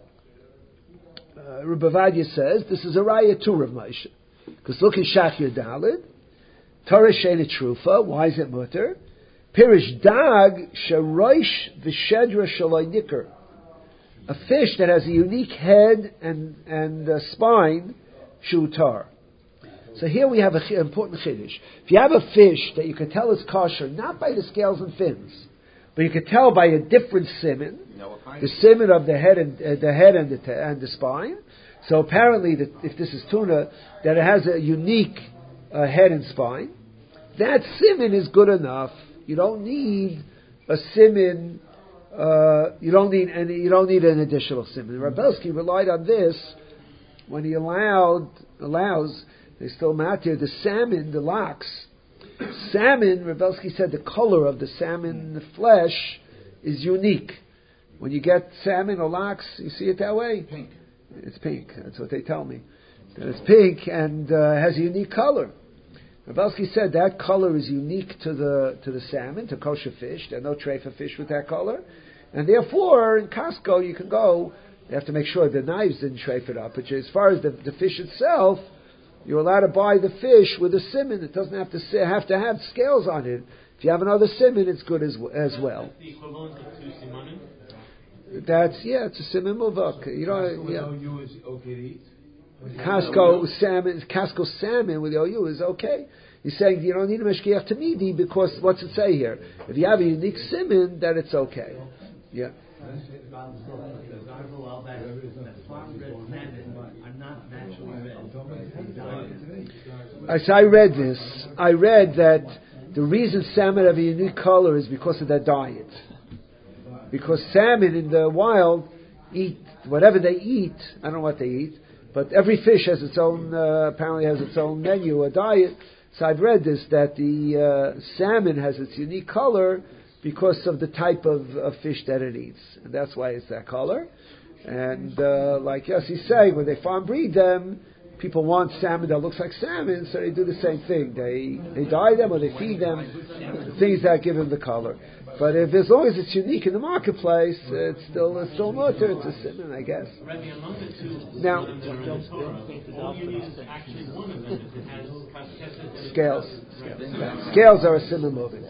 Rabbi Vadia says this is a raya too, Rav Moshe, because look in Shachir Dalid, Torah she'ena trufa. Why is it mutter? Pirish dag sheroish v'shedra shaloi nicker. A fish that has a unique head and spine, shutar. So here we have an important chiddush. If you have a fish that you can tell is kosher, not by the scales and fins, but you can tell by a different siman, the siman of the head and the spine. So apparently, if this is tuna, that it has a unique head and spine, that siman is good enough. You don't need a siman. You don't need an additional siman. Rabelski relied on this when he allows. They still matter the salmon, the lox. Salmon, Rabelski said, the color of the salmon the flesh is unique. When you get salmon or lox, you see it that way. Pink. It's pink. That's what they tell me. that it's pink and has a unique color. Belsky said that color is unique to the salmon, to kosher fish. There are no treifa fish with that color. And therefore, in Costco, you can go, you have to make sure the knives didn't treifa it up. But as far as the fish itself, you're allowed to buy the fish with a siman. It doesn't have to have scales on it. If you have another siman, it's good as well. That's the equivalent of 2 simanim? It's a siman muvak. You know, OU is okay to eat? Costco salmon with the OU is okay. He's saying you don't need a meshkiach tamidi because what's it say here? If you have a unique siman, then it's okay. Yeah. As I read this, I read that the reason salmon have a unique color is because of their diet. Because salmon in the wild eat whatever they eat. I don't know what they eat, but every fish has its own. Apparently, has its own menu, a diet. So I've read this that the salmon has its unique color because of the type of fish that it eats, and that's why it's that color. And like Yossi's saying, when they farm breed them, people want salmon that looks like salmon, so they do the same thing. They dye them or they feed them things that give them the color. But if as long as it's unique in the marketplace, it's still mutter. It's a simon, I guess. Now, scales are a simon moving.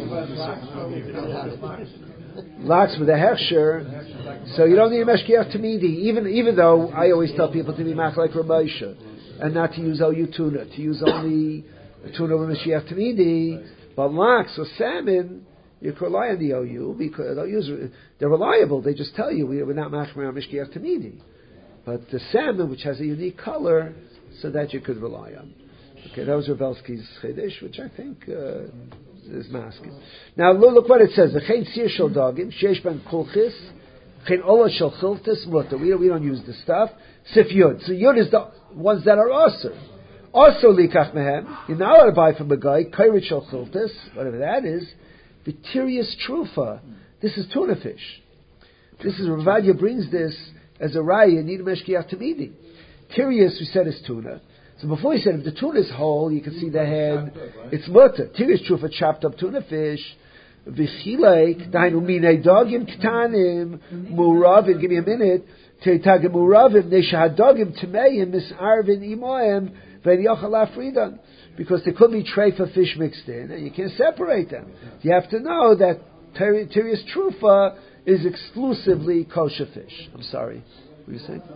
Locks with a hechsher, so you don't need a meshkiach tamidi. Even though I always tell people to be mach like Ramosha and not to use OU tuna, to use only tuna with meshkiach tamidi. But locks or salmon, you can rely on the OU because they're reliable. They just tell you we're not machmer on meshkiach tamidi. But the salmon, which has a unique color, so that you could rely on. Okay, that was Rebelsky's Chiddush, which I think is masking. Now look what it says. V'chein sir shel dagim sheish ben kulchis, v'chein ola shel chiltis mutter. We don't use this stuff. Sif yud. So yud is the ones that are aser. Also likach mehem. You're not allowed to buy from a guy. Kairit shel chiltis, whatever that is. Vitirius trufa. This is tuna fish. This is Ravadia brings this as a raya. You need a meshkiach tamidi. Tirius we said is tuna. So before he said if the tuna is whole, you can see the head. It's mutter. Tirius trufa, chopped up tuna fish. V'chilek dainu minei dogim ktanim muravim. Give me a minute. Teitagim muravim neshahadogim tameim misarvin imoem v'niyachal afridan. Because there could be treifa fish mixed in, and you can't separate them. You have to know that Tirius trufa is exclusively kosher fish. I'm sorry. What are you saying?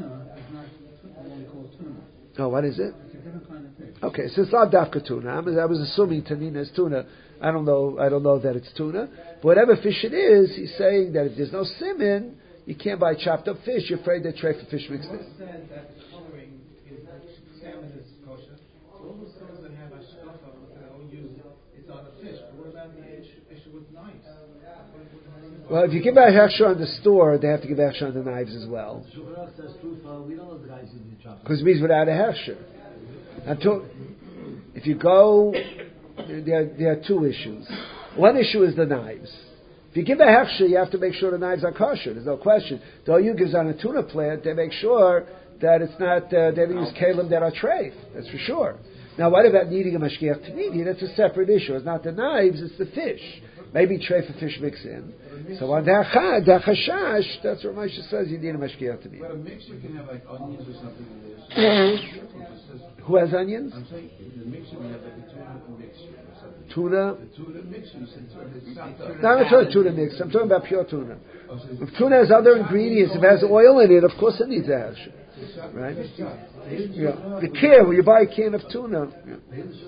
Oh, what is it? Okay, so it's not dafka tuna. I was assuming tanina is tuna. I don't know that it's tuna. But whatever fish it is, he's saying that if there's no siman, you can't buy chopped up fish. You're afraid that treifa fish mixed in. Said that coloring is that salmon is kosher. All those things that have a shkafa with their own use, it's on a fish. But what about the issue with knives? Well, if you give out hechsher on the store, they have to give hechsher on the knives as well. Because it means without a hechsher. If you go, there are two issues. One issue is the knives. If you give a hechsher, you have to make sure the knives are kosher. There's no question. The OU gives on a tuna plant, they make sure that it's not, they don't use kalim that are treif. That's for sure. Now, what about needing a mashkiach tamidi? That's a separate issue. It's not the knives, it's the fish. Maybe treifa fish mix in. So on the chashash, that's what Moshe says, you need a mashkiach tamidi. But a mix, you can have like onions or something in there. Who has onions? I'm saying, in the mixture, we have like a tuna mixture or something. Tuna? The tuna mixture, you said tuna. No, I'm not talking tuna mix. I'm talking about pure tuna. If tuna has other ingredients, if it has oil in it, of course it needs a hechsher. Right? Yeah. The can, when you buy a can of tuna. Yeah.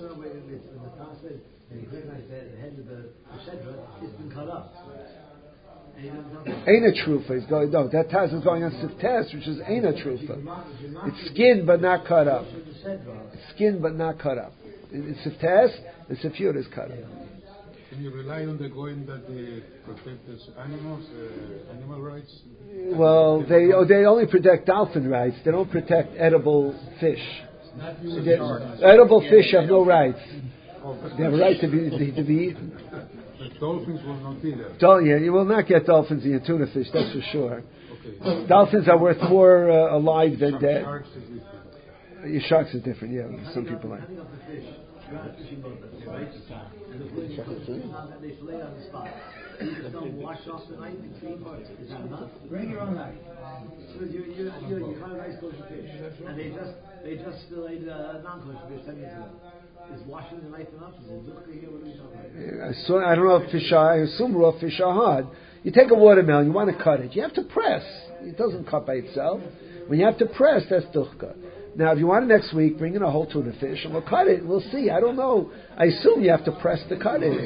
Ain't a trufa. He's going, no, that Taz is going on Siftes, which is ain't a trufa. It's skinned but not cut up. It's skinned but not cut up. It's Siftes, the Sifyur is cut up. Can you rely on the going that they protect the animals, animal rights? Well, they only protect dolphin rights. They don't protect edible fish. Edible fish have no rights. They have a right to be eaten. The dolphins will not be there. You will not get dolphins in your tuna fish, that's for sure. Okay. Dolphins are worth more alive than dead. Your sharks are different, yeah. Some people like. Cutting up the fish. You have a fishing boat that's there, right? And the fish they fillet on the spot. You just don't wash off the knife and clean parts. Is that enough? Bring your own knife. So you cut a nice kosher fish, and they just filleted non-kosher fish 10 years ago. Is washing the knife enough? Is it look here? What are we talking about? I don't know if fish are. I assume raw fish are hard. You take a watermelon, you want to cut it. You have to press. It doesn't cut by itself. When you have to press, that's duchka. Now, if you want it next week, bring in a whole tuna fish and we'll cut it. We'll see. I don't know. I assume you have to press to cut it.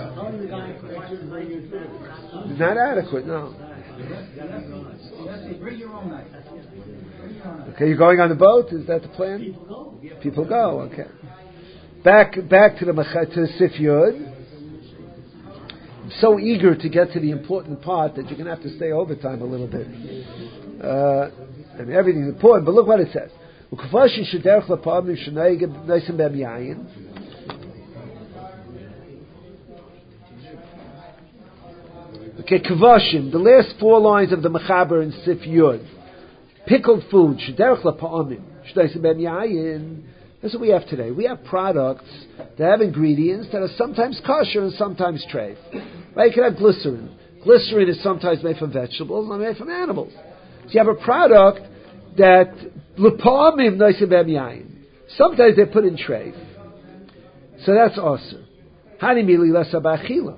It's not adequate, no. Bring your own knife. Okay, you're going on the boat? Is that the plan? People go. Okay. Back to the Sif Yud. I'm so eager to get to the important part that you're going to have to stay overtime a little bit. I mean, everything's important, but look what it says. Okay, kvashim, the last 4 lines of the Mechaber in Sif Yud. Pickled food, shederch lapa'amim, shneisim ben yayin. That's what we have today. We have products that have ingredients that are sometimes kosher and sometimes treif. Right? You can have glycerin. Glycerin is sometimes made from vegetables and made from animals. So you have a product that l'pa'amim noisim ben yayin. Sometimes they put in treif. So that's awesome. Hanimili lesa ba'achila.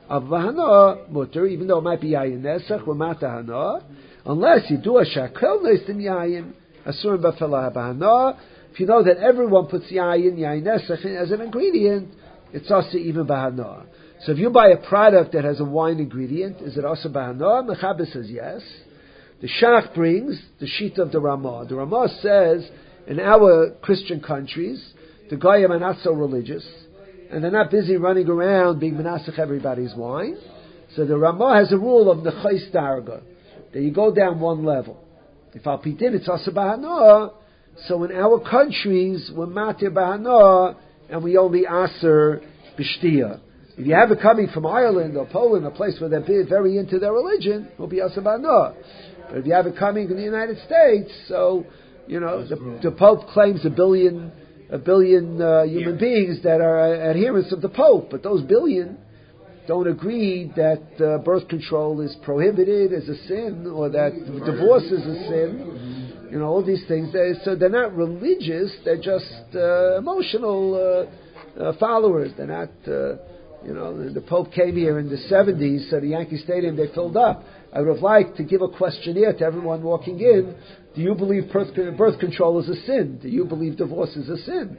Avahana mutter, even though it might be yayin nesach or matahana, unless you do a shakel noisim yayin, asurim b'felah ba'hana. If you know that everyone puts yayin nesach as an ingredient, it's also even b'hana. So if you buy a product that has a wine ingredient, is it also b'hana? Mechaber says yes. The Shach brings the sheet of the Ramah. The Ramah says, in our Christian countries, the Goyim are not so religious, and they're not busy running around being menasech everybody's wine. So the Ramah has a rule of nechais darga, that you go down one level. If al pidin it's also b'hana, so in our countries, we're matir b'hana, and we only aser b'shtia. If you have it coming from Ireland or Poland, a place where they're very into their religion, it will be aser b'hana. But if you have it coming in the United States, so, the Pope claims a billion human beings that are adherents of the Pope, but those billion don't agree that birth control is prohibited as a sin, or that divorce is a sin. All these things. So they're not religious; they're just emotional followers. They're not. The Pope came here in the 70s, so the Yankee Stadium they filled up. I would have liked to give a questionnaire to everyone walking in. Do you believe birth control is a sin? Do you believe divorce is a sin?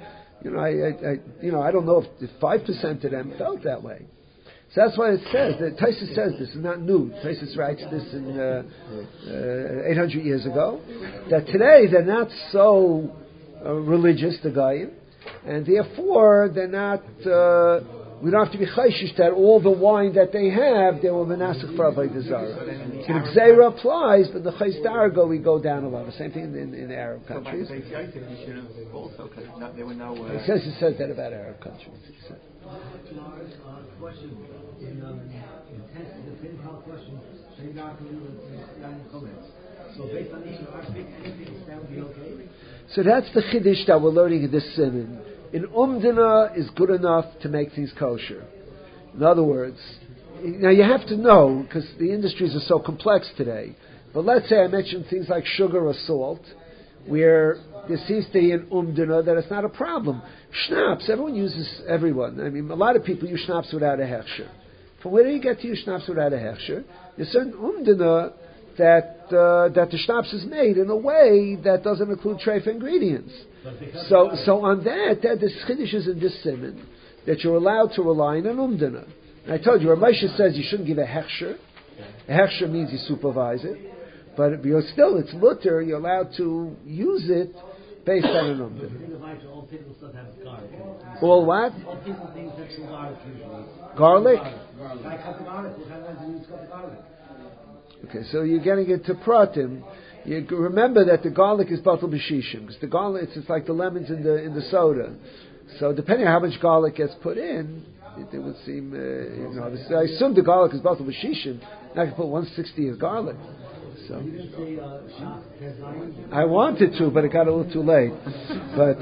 I don't know if 5% of them felt that way. So that's why it says that Taisus says this is not new. Taisus writes this in 800 years ago. That today they're not so religious, the Goyim, and therefore they're not. We don't have to be chayshish that all the wine that they have, they will menasech for avodah zarah. So the gzeira applies, but the chays dargo we go down a lot. The same thing in Arab countries. He says that about Arab countries. Question in the pinpoint question. So based on these, anything will be okay. So that's the chiddush that we're learning in this siman. In umdina is good enough to make things kosher. In other words, now you have to know, because the industries are so complex today, but let's say I mentioned things like sugar or salt, where there seems to be an umdina that it's not a problem. Schnapps, everyone. I mean, a lot of people use schnapps without a hechsher. From where do you get to use schnapps without a hechsher? There's certain umdina that the schnapps is made in a way that doesn't include treif ingredients. So on that, the chiddush is in this siman that you're allowed to rely on an umdana. And I told you, Ramesha says you shouldn't give a hechsher. A hechsher means you supervise it, but it's mutter. You're allowed to use it based on an umdana. All people stuff have garlic. All what? All people things that show garlic usually. Garlic? I cut the garlic. What kind of ways do you use cut the garlic? Okay, so you're getting into pratim. You remember that the garlic is batal b'shishim, because the garlic it's like the lemons in the soda. So depending on how much garlic gets put in, it would seem I assume the garlic is batal b'shishim. Now I can put 1/60 of garlic. So You didn't say Shach Tezayin? I wanted to, but it got a little too late. But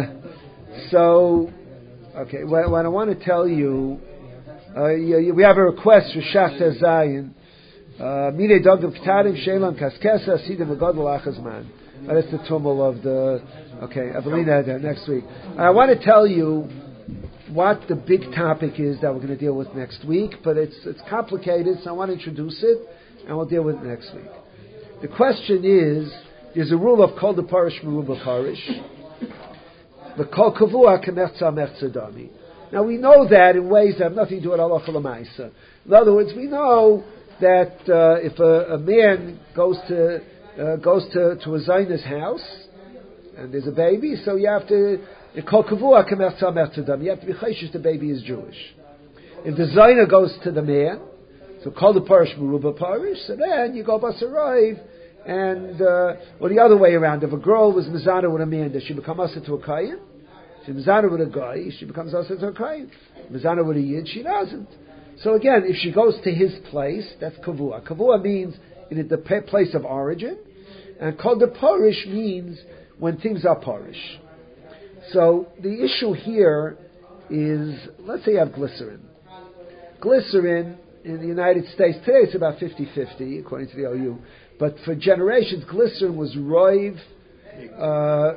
okay. What I want to tell you, we have a request for Shach Tezayin. Mide Dogam Ktarim Shelam Kaskesa Sidim V'Godol Achazman. That's the tumult of the. Okay, Evelina next week. I want to tell you what the big topic is that we're going to deal with next week, but it's complicated, so I want to introduce it, and we'll deal with it next week. The question is, there's a rule of Kol de Parish Meruba Parish, the Kol Kavua Kemertza Mertza Dami. Now we know that in ways that have nothing to do with Halacha L'Maisa. In other words, we know that if a man goes to a Zayna's house, and there's a baby, so you have to Kol Kavua Kemertza Mertza Dami. You have to be chayshish the baby is Jewish. If the Zayna goes to the man, so Kol de Parish Meruba Parish, so then you go Basarayv, and or the other way around. If a girl was Mizana with a man, does she become Asa to a Kayin? She's Mizana with a guy, she becomes Asa to a Kayin. Mizana with a Yid, she doesn't. So again, if she goes to his place, that's Kavua. Kavua means in the place of origin, and Kol de Parish means when things are Parish. So the issue here is, let's say you have glycerin. Glycerin in the United States, today it's about 50-50, according to the OU. But for generations, glycerin was roiv, I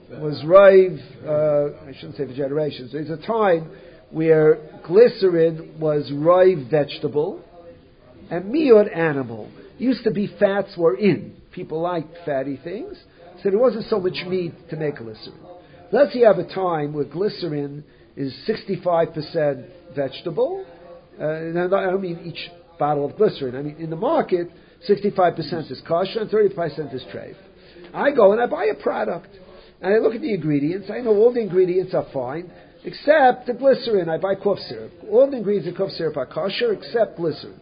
shouldn't say for generations. There's a time where glycerin was roiv vegetable and miod animal. Used to be fats were in. People liked fatty things, so there wasn't so much meat to make glycerin. Let's say you have a time where glycerin is 65% vegetable. I don't mean each bottle of glycerin. I mean, in the market, 65% is kosher and 35% is treif. I go and I buy a product. And I look at the ingredients. I know all the ingredients are fine, except the glycerin. I buy cough syrup. All the ingredients in cough syrup are kosher, except glycerin.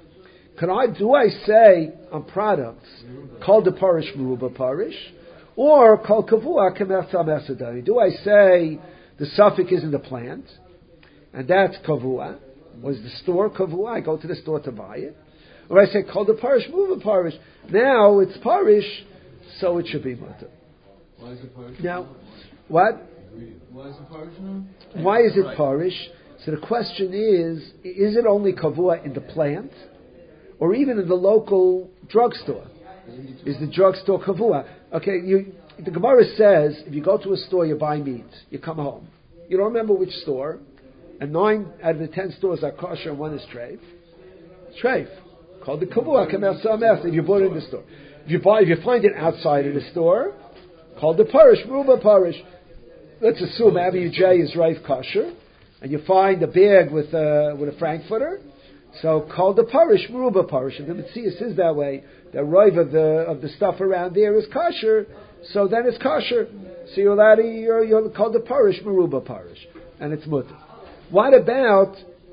Do I say on products, Kol de Parish Meruba Parish, or Kol Kavua Kemertza Mertza Dami? Do I say the suffix is in the plant, and that's Kavua? Was the store Kavua? I go to the store to buy it. Or I say, Kol de Parish Meruba Parish. Now it's Parish, so it should be Mutter. Why is it Parish? Now, what? Why is it Parish now? Why is it Parish? So the question is it only Kavua in the plant, or even in the local drugstore? Is the drugstore Kavua? Okay, the Gemara says, if you go to a store, you buy meat, you come home. You don't remember which store, and 9 out of the 10 stores are kosher and 1 is treif. Treif. Called the Kavua Kemertza Mertza if you bought it in the store. If you find it outside of the store, called the Parish, Meruba Parish. Let's assume Avenue J is Raif kosher, and you find a bag with a Frankfurter, so called the Parish, Meruba Parish. If the Metzias is that way, the Raif of the stuff around there is kosher, so then it's kosher. So you're called the Parish, Meruba Parish, and it's mutter. What about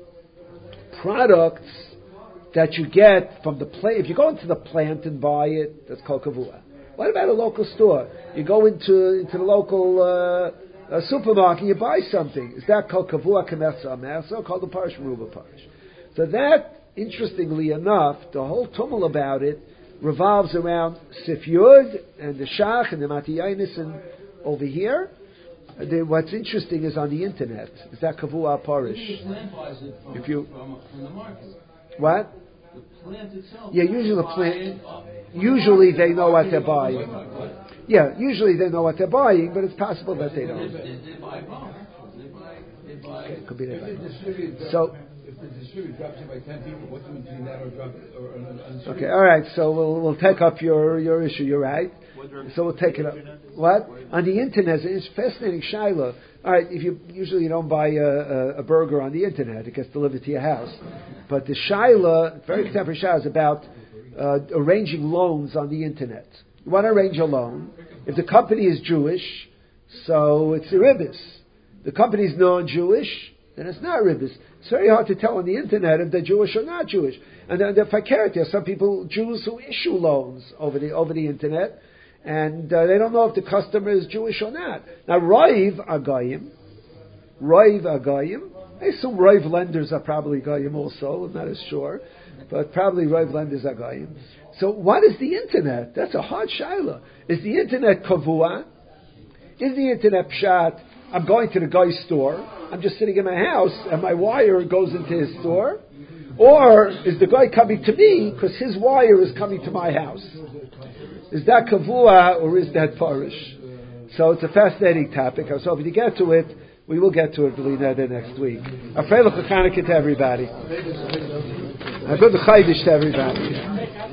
products that you get from the plant? If you go into the plant and buy it, that's called Kavua. What about a local store? You go into the local supermarket, you buy something. Is that called Kavua Kemertza Mertza or called the Parish Meruba Parish? So that, interestingly enough, the whole tumult about it revolves around Sif Yud and the Shach and the Matiyainis and over here. What's interesting is on the internet. Is that Kavua Parish? The plant buys it from the market. What? The plant itself. Yeah, usually the plant. Usually they know what they're buying. Yeah, usually they know what they're buying, but it's possible that they don't. They buy both. They buy. Okay, could be that. So, if the distributor drops it by 10 people, what's the difference between that or drop it or okay, all right. So we'll take up your issue. You're right. So we'll take it up. What on the internet? It's fascinating, Shiloh. All right, if you don't buy a burger on the internet, it gets delivered to your house. But the Shiloh, very contemporary Shiloh, is about arranging loans on the internet. You want to arrange a loan. If the company is Jewish, so it's a ribbis. The company is non-Jewish, then it's not ribbis. It's very hard to tell on the internet if they're Jewish or not Jewish. And then the fakir, there are some people, Jews, who issue loans over the internet, and they don't know if the customer is Jewish or not. Now, Raiv Agayim, I assume Raiv lenders are probably Gayim also, I'm not as sure, but probably Raiv lenders are Gayim. So what is the internet? That's a hard shaila. Is the internet kavua? Is the internet pshat? I'm going to the guy's store. I'm just sitting in my house, and my wire goes into his store. Or is the guy coming to me because his wire is coming to my house? Is that kavua or is that parish? So it's a fascinating topic. I was hoping to get to it. We will get to it, Belina, next week. A Freilich Chanukah to everybody. A good Chaydish to everybody.